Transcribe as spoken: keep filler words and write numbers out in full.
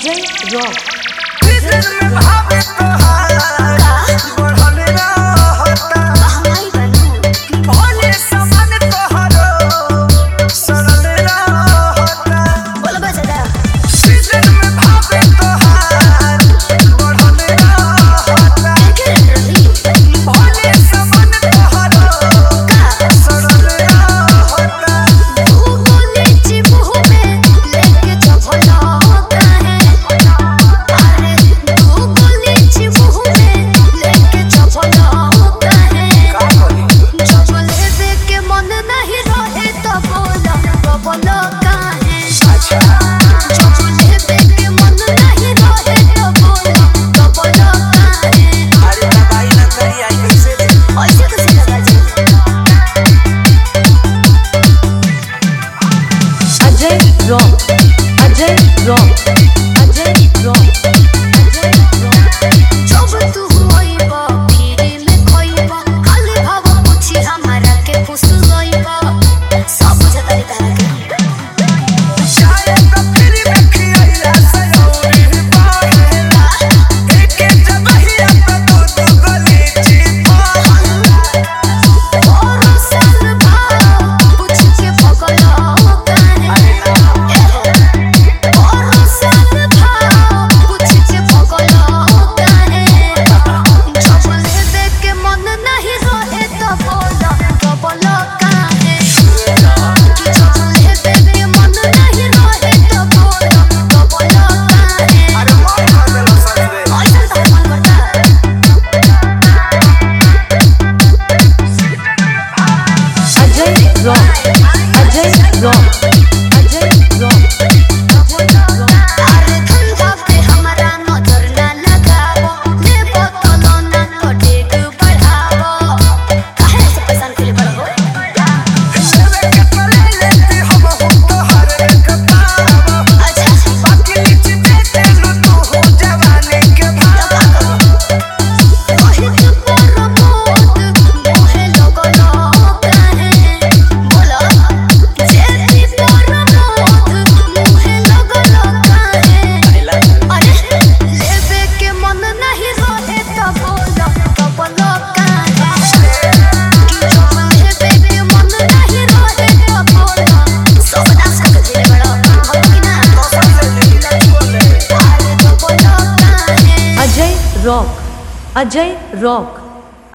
Ajay rock. Ajay rock, Ajay rock, Ajay rock, Ajay rock. जब तू होइबा फिरे में खोइबा खाली भाव पूछी हमारा के खुश होइबा सब बुझता रे तारा के शायद फिर में खियाइला सयोरी पाएला एक जबहिया पे तू तो गली चिपा और साल भाव पूछ के पगला rock, Ajay rock, Ajay rock, Ajay rock. अरे धंधा पे हमारा नजर ना लगावो ले बोतलो ना तो ठीक बढ़ावो काहे से पैसा के बढ़ो लेवे के पले लेती हम हम तो हर एक पावो अच्छा बाकी नीचे देते लो तू हो जवानी के भाव रोहित पर मोद मोहे लगलो अजय रॉक, अजय रॉक।